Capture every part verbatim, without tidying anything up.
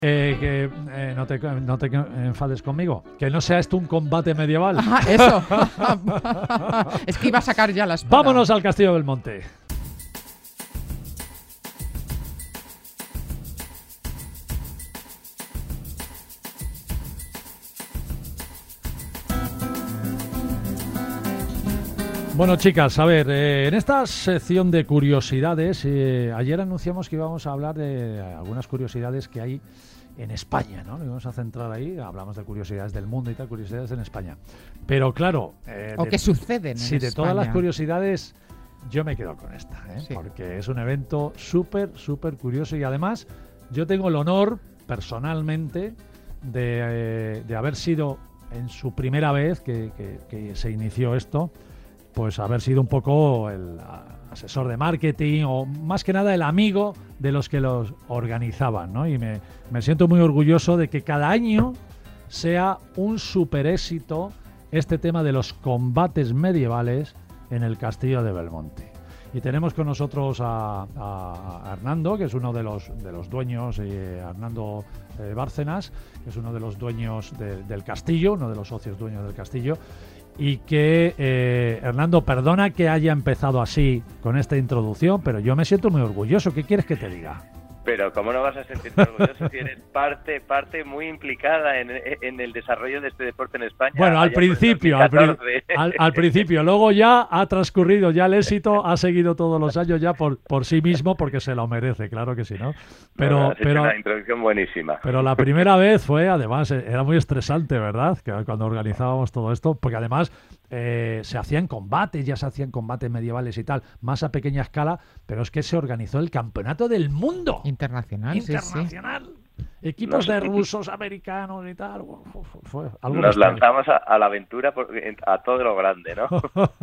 Eh, que eh, no, te, no te enfades conmigo. Que no sea esto un combate medieval. Ah, eso. Es que iba a sacar ya la espada. Vámonos al Castillo de Belmonte. Bueno, chicas, a ver, eh, en esta sección de curiosidades, eh, ayer anunciamos que íbamos a hablar de algunas curiosidades que hay en España, ¿no? Nos vamos a centrar ahí, hablamos de curiosidades del mundo y tal, curiosidades en España. Pero claro... Eh, ¿O de, qué suceden en Sí, de España? todas las curiosidades, yo me quedo con esta, ¿eh? Sí. Porque es un evento súper, súper curioso y además yo tengo el honor, personalmente, de, eh, de haber sido en su primera vez que, que, que se inició esto, pues haber sido un poco el asesor de marketing o más que nada el amigo de los que los organizaban, ¿no? Y me, me siento muy orgulloso de que cada año sea un super éxito este tema de los combates medievales en el Castillo de Belmonte. Y tenemos con nosotros a, a, a Hernando, que es uno de los, de los dueños, eh, Hernando eh, Bárcenas, que es uno de los dueños de, del castillo, uno de los socios dueños del castillo. Y que, eh, Hernando, perdona que haya empezado así con esta introducción, pero yo me siento muy orgulloso. ¿Qué quieres que te diga? Pero ¿cómo no vas a sentirte orgulloso si eres parte parte muy implicada en, en el desarrollo de este deporte en España? Bueno, al principio, al, pri al, al principio, luego ya ha transcurrido ya el éxito, ha seguido todos los años ya por, por sí mismo, porque se lo merece, claro que sí, ¿no? Pero, no, has hecho pero una introducción buenísima. Pero la primera vez fue, además, era muy estresante, ¿verdad? Que cuando organizábamos todo esto, porque además eh, se hacían combates, ya se hacían combates medievales y tal, más a pequeña escala, pero es que se organizó el Campeonato del Mundo. Internacional, Internacional. Sí, sí. Equipos Nos, de rusos, americanos y tal. Fue algo Nos bestial. lanzamos a, a la aventura por, a todo lo grande, ¿no?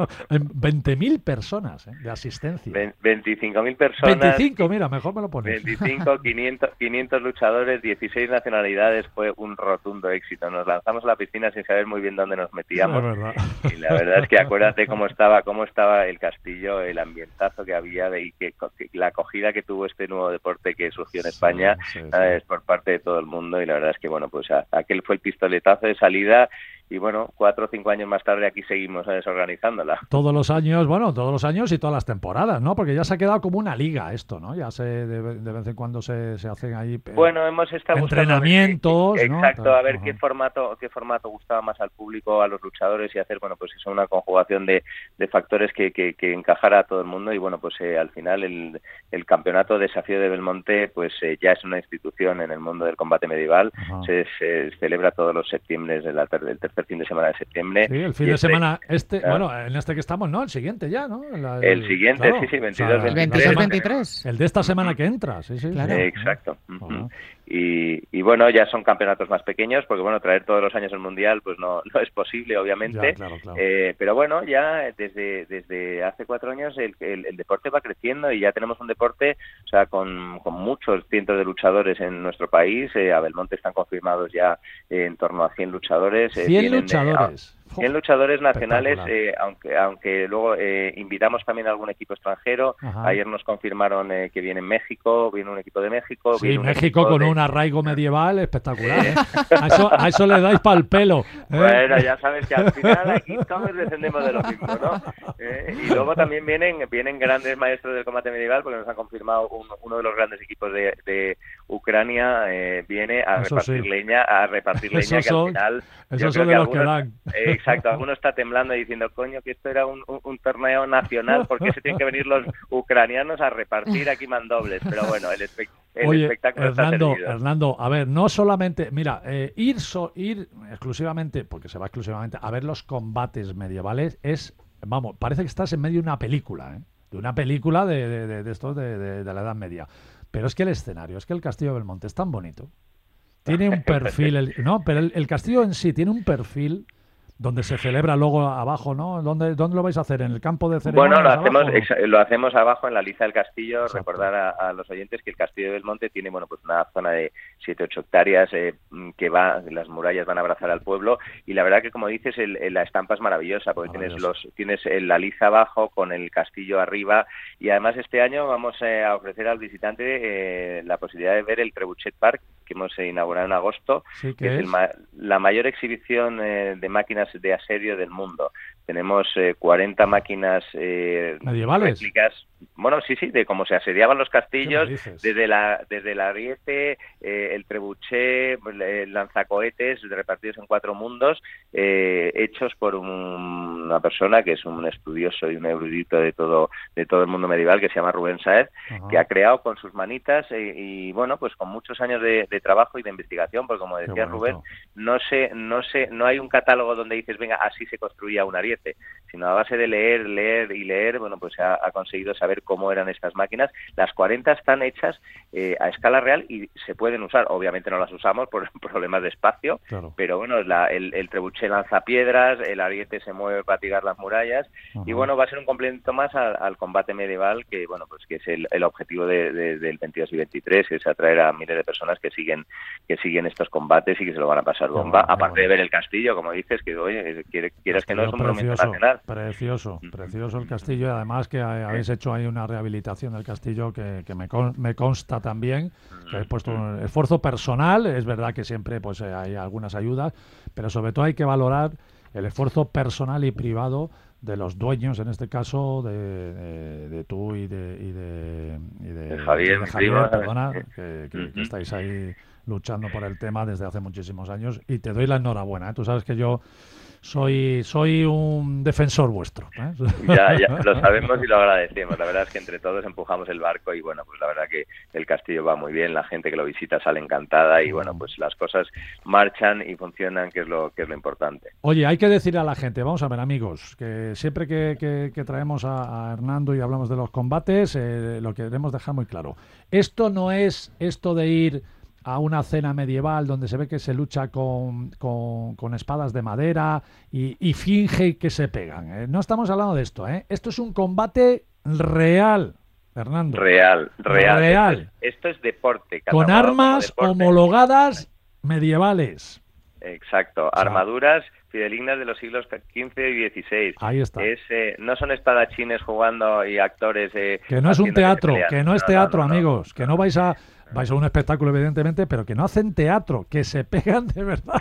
veinte mil personas, ¿eh? De asistencia. veinticinco mil personas. veinticinco, mira, mejor me lo pones. veinticinco, quinientos, quinientos luchadores, dieciséis nacionalidades, fue un rotundo éxito. Nos lanzamos a la piscina sin saber muy bien dónde nos metíamos. La verdad. Y la verdad es que acuérdate cómo estaba cómo estaba el castillo, el ambientazo que había de, y que, que la acogida que tuvo este nuevo deporte que surgió en España, sí, sí, sí. ¿sabes? Por parte de todo el mundo, y la verdad es que bueno, pues a, aquel fue el pistoletazo de salida. Y bueno, cuatro o cinco años más tarde aquí seguimos desorganizándola. Todos los años, bueno, todos los años y todas las temporadas, ¿no? Porque ya se ha quedado como una liga esto, ¿no? Ya se de, de vez en cuando se, se hacen ahí eh, bueno, hemos estado entrenamientos, buscando, exacto, ¿no? a ver Ajá. qué formato qué formato gustaba más al público, a los luchadores, y hacer, bueno, pues eso, una conjugación de, de factores que, que, que encajara a todo el mundo. Y bueno, pues eh, al final el, el campeonato Desafío de Belmonte pues eh, ya es una institución en el mundo del combate medieval. Se, se celebra todos los septiembre del tercer fin de semana de septiembre. Sí, el fin de este, semana, este, claro. bueno, en este que estamos, ¿no? El siguiente ya, ¿no? La, el, el siguiente, claro, sí, sí, veintidós, o sea, veintidós, veintitrés. El de esta semana que entra, sí, sí. Claro. Eh, exacto. Uh-huh. Uh-huh. Y, y bueno, ya son campeonatos más pequeños, porque bueno, traer todos los años el mundial pues no, no es posible, obviamente. Ya, claro, claro. Eh, pero bueno, ya desde desde hace cuatro años el, el, el deporte va creciendo y ya tenemos un deporte, o sea, con, con muchos cientos de luchadores en nuestro país. Eh, a Belmonte están confirmados ya eh, en torno a cien luchadores. Eh, cien luchadores. De, cien luchadores nacionales, eh, aunque aunque luego eh, invitamos también a algún equipo extranjero. Ajá. Ayer nos confirmaron eh, que viene México, viene un equipo de México. Sí, viene un México con de... un arraigo medieval espectacular, ¿eh? A eso, a eso le dais para el pelo, ¿eh? Bueno, ya sabes que al final aquí todos descendemos de lo mismo, ¿no? Eh, y luego también vienen vienen grandes maestros del combate medieval, porque nos han confirmado un, uno de los grandes equipos de, de Ucrania, eh, viene a eso repartir sí. leña, a repartir leña, eso que son, al final... Esos son de los que dan. Eh, exacto, alguno está temblando y diciendo, coño, que esto era un, un, un torneo nacional, ¿por qué se tienen que venir los ucranianos a repartir aquí mandobles? Pero bueno, el, espe el Oye, espectáculo Hernando, está servido. Hernando, a ver, no solamente, mira, eh, ir, so, ir exclusivamente, porque se va exclusivamente a ver los combates medievales, es, vamos, parece que estás en medio de una película, ¿eh? De una película de, de, de, de estos de, de, de la Edad Media. Pero es que el escenario, es que el Castillo de Belmonte es tan bonito. Tiene un perfil, el, no, pero el, el castillo en sí tiene un perfil donde se celebra luego abajo, ¿no? ¿Dónde, dónde lo vais a hacer? ¿En el campo de ceremonias? Bueno, lo hacemos, abajo, ¿no? Lo hacemos abajo en la Liza del Castillo. Exacto. Recordar a, a los oyentes que el Castillo de Belmonte tiene, bueno, pues una zona de siete ocho hectáreas eh, que va, las murallas van a abrazar al pueblo, y la verdad que, como dices, el, el, la estampa es maravillosa, porque tienes los tienes el, la Liza abajo con el castillo arriba, y además este año vamos eh, a ofrecer al visitante eh, la posibilidad de ver el Trebuchet Park, que hemos eh, inaugurado en agosto, sí, que es, es el ma la mayor exhibición eh, de máquinas de asedio del mundo. Tenemos eh, cuarenta máquinas eh, medievales. Réplicas, bueno, sí, sí, de cómo se asediaban los castillos, desde la desde el ariete, eh, el trebuchet, el lanzacohetes repartidos en cuatro mundos, eh, hechos por un, una persona que es un estudioso y un erudito de todo de todo el mundo medieval, que se llama Rubén Sáez, uh-huh. que ha creado con sus manitas eh, y, bueno, pues con muchos años de, de trabajo y de investigación, porque como decía Rubén, no sé, no sé, no hay un catálogo donde dices, venga, así se construía un ariete, sino a base de leer, leer y leer, bueno, pues ha, ha conseguido saber cómo eran estas máquinas. Las cuarenta están hechas eh, a escala real y se pueden usar. Obviamente no las usamos por problemas de espacio, claro. pero bueno, la, el, el trebuchet lanza piedras, el ariete se mueve para tirar las murallas, uh-huh. y bueno, va a ser un complemento más al, al combate medieval, que bueno, pues que es el, el objetivo de, de, del veintidós y veintitrés, que es atraer a miles de personas que siguen que siguen estos combates y que se lo van a pasar bomba, bueno, aparte bueno. de ver el castillo, como dices, que oye, quieres que no, es un monumento nacional. Precioso, precioso el castillo, y además que habéis hecho ahí una rehabilitación del castillo que, que me, con, me consta también, que habéis puesto un esfuerzo personal. Es verdad que siempre pues hay algunas ayudas, pero sobre todo hay que valorar el esfuerzo personal y privado de los dueños, en este caso de, de, de tú y de, y de, y de, de Javier, de Javier perdona, que, que, que estáis ahí luchando por el tema desde hace muchísimos años, y te doy la enhorabuena, ¿eh? Tú sabes que yo soy soy un defensor vuestro, ¿eh? Ya, ya, lo sabemos y lo agradecemos. La verdad es que entre todos empujamos el barco y bueno, pues la verdad que el castillo va muy bien, la gente que lo visita sale encantada y bueno, pues las cosas marchan y funcionan, que es lo que es lo importante. Oye, hay que decir a la gente, vamos a ver, amigos, que siempre que, que, que traemos a, a Hernando y hablamos de los combates, eh, lo queremos dejar muy claro. Esto no es esto de ir a una cena medieval donde se ve que se lucha con, con, con espadas de madera y, y finge que se pegan. ¿eh? No estamos hablando de esto, ¿eh? Esto es un combate real, Fernando. Real, real. Real. Esto es, esto es deporte. Con armas homologadas medievales. Exacto, o sea, armaduras fidelignas de los siglos quince y dieciséis. Ahí está. Es, eh, no son espadachines jugando y actores... Eh, que no es un teatro, que, que no es no, teatro, no, no, amigos, no, que no vais a... Vais a un espectáculo, evidentemente, pero que no hacen teatro, que se pegan de verdad.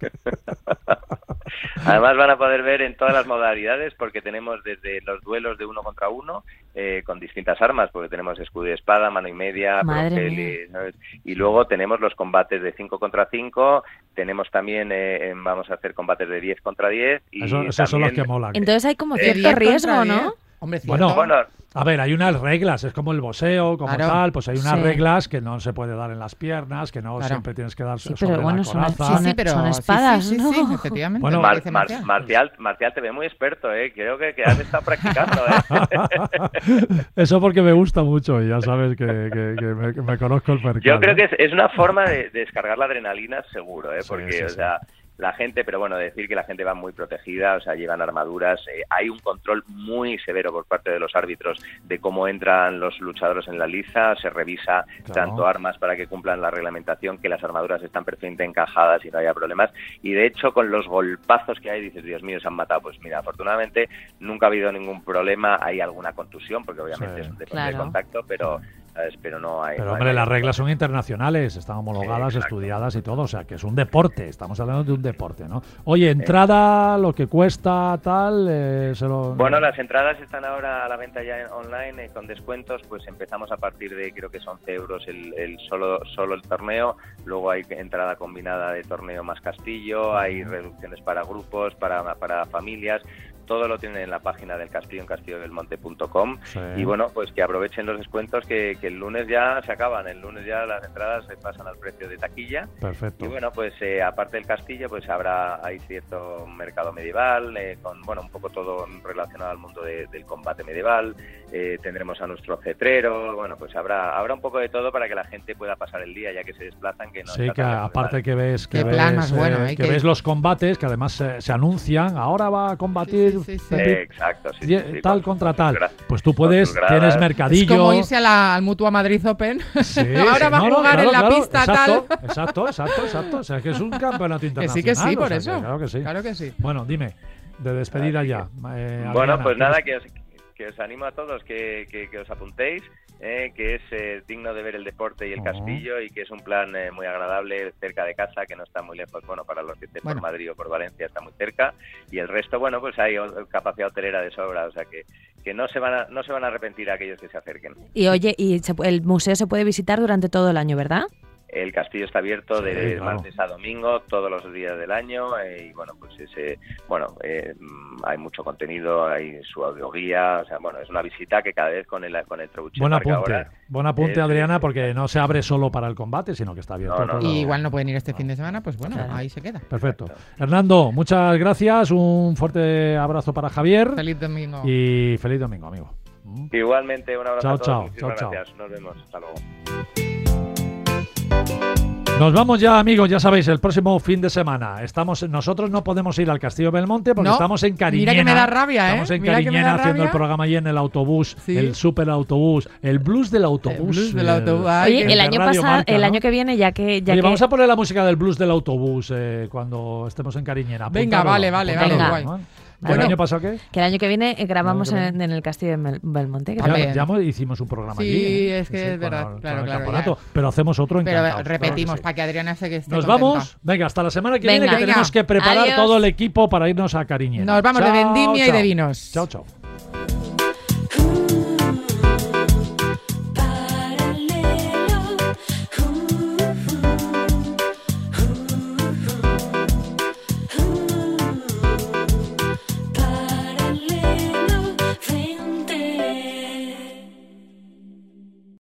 Además van a poder ver en todas las modalidades, porque tenemos desde los duelos de uno contra uno, eh, con distintas armas, porque tenemos escudo y espada, mano y media, broquel, y, ¿sabes? Y luego tenemos los combates de cinco contra cinco, tenemos también, eh, vamos a hacer combates de diez contra diez. Y Eso, esos también, son los que molan. Entonces hay como cierto riesgo, ¿no? Hombre, bueno, bueno, a ver, hay unas reglas, es como el boxeo, como claro. tal, pues hay unas sí. reglas que no se puede dar en las piernas, que no claro. siempre tienes que dar sí, sobre pero bueno, la son, coraza. sí, sí, pero son espadas, sí, sí, ¿no? Sí, sí, efectivamente. Bueno, Mar, Mar, Marcial, Marcial te ve muy experto, ¿eh? Creo que, que has estado practicando, ¿eh? Eso porque me gusta mucho y ya sabes que, que, que, me, que me conozco el mercado. Yo creo que es, es una forma de, de descargar la adrenalina seguro, ¿eh? Porque, sí, sí, o sea... Sí. La gente, pero bueno, decir que la gente va muy protegida, o sea, llevan armaduras, eh, hay un control muy severo por parte de los árbitros de cómo entran los luchadores en la liza, se revisa claro. tanto armas para que cumplan la reglamentación, que las armaduras están perfectamente encajadas y no haya problemas, y de hecho con los golpazos que hay dices, Dios mío, se han matado. Pues mira, afortunadamente nunca ha habido ningún problema, hay alguna contusión, porque obviamente sí. es un deporte claro. de contacto, pero... ¿sabes? Pero no hay... Pero no hombre, hay las reglas son internacionales, están homologadas, sí, estudiadas y todo, o sea, que es un deporte, estamos hablando de un deporte, ¿no? Oye, entrada, lo que cuesta, tal, eh, se lo... Bueno, las entradas están ahora a la venta ya en online, eh, con descuentos, pues empezamos a partir de, creo que son once euros el, el solo solo el torneo, luego hay entrada combinada de torneo más castillo, hay reducciones para grupos, para, para familias... todo lo tienen en la página del Castillo, en castillo del monte punto com. Sí. Y bueno, pues que aprovechen los descuentos que, que el lunes ya se acaban, el lunes ya las entradas se pasan al precio de taquilla. Perfecto. Y bueno, pues eh, aparte del castillo, pues habrá hay cierto mercado medieval, eh, con bueno, un poco todo relacionado al mundo de, del combate medieval, eh, tendremos a nuestro cetrero, bueno, pues habrá habrá un poco de todo para que la gente pueda pasar el día ya que se desplazan, que no Sí, está que tan aparte mal. que ves que Qué ves, plan más eh, bueno, ¿eh? que Que- ves los combates, que además se, se anuncian, ahora va a combatir Sí, sí, sí, sí. Pepi- Eh, exacto, sí, sí, die- sí, tal con- contra con tal. sus gra- Pues tú con puedes, sus gradas. tienes Es mercadillo. como irse a la, al Mutua Madrid Open. Sí, Ahora sí, va a no, no, jugar claro, en la claro, pista exacto, tal. Exacto, exacto, exacto. O sea, que es un campeonato Que internacional. sí, que sí, o por sea, eso. que claro que sí. Claro que sí. Bueno, dime, de despedida Así ya. eh, Bueno, Adriana, pues nada, ¿quieres- que os, que os animo a todos que, que, que os apuntéis, eh, que es eh, digno de ver el deporte y el Ujú. castillo y que es un plan eh, muy agradable cerca de casa, que no está muy lejos, bueno, para los que estén Bueno. por Madrid o por Valencia está muy cerca, y el resto, bueno, pues hay o- capacidad hotelera de sobra, o sea que, que no se van a, no se van a arrepentir aquellos que se acerquen. Y oye, y se pu- el museo se puede visitar durante todo el año, ¿verdad? El castillo está abierto Sí, de claro. martes a domingo, todos los días del año, eh, y bueno, pues ese, bueno, eh, mm, hay mucho contenido, hay su audioguía, o sea, bueno, es una visita que cada vez con el con el Trebuchet Buen Park apunte, ahora, buen apunte eh, Adriana, porque no se abre solo para el combate, sino que está abierto No, a no, todo. no. Y igual no pueden ir este fin de semana, pues bueno, Claro. ahí se queda. Perfecto. Hernando, muchas gracias, un fuerte abrazo para Javier Feliz domingo. y feliz domingo, amigo. Mm. Igualmente, un abrazo Chao, a todos, chao, muchísimas chao, chao. gracias, nos vemos, hasta luego. Nos vamos ya, amigos, ya sabéis, el próximo fin de semana. Estamos, nosotros no podemos ir al Castillo Belmonte porque No, estamos en Cariñena. mira que me da rabia, ¿eh? Estamos en Mira que me Cariñena da haciendo el rabia. programa allí en el autobús, Sí. el super autobús, el blues del autobús. blues del el- autobús. Ay, Oye, que- el de año Radio pasado, Marca, el ¿no? año que viene, ya que, ya Oye, que vamos a poner la música del blues del autobús eh, cuando estemos en Cariñena. Venga, Apuntároslo, vale, vale, vale, apuntároslo, guay. ¿no? Bueno. ¿El año pasado qué? que el año que viene eh, grabamos El año que en, en el Castillo de Mel- Belmonte. que Ya, También. ya hemos- hicimos un programa Sí, allí. ¿eh? es que es con verdad, el- claro, con el claro, campeonato. Pero hacemos otro Pero encantados, claro que repetimos sí. para que Adriana se que esté Nos contenta. vamos. Venga, hasta la semana que Venga. viene que Venga. tenemos que preparar Adiós. todo el equipo para irnos a Cariñena. Nos vamos de Chao, vendimia y chao. de vinos. Chao, chao.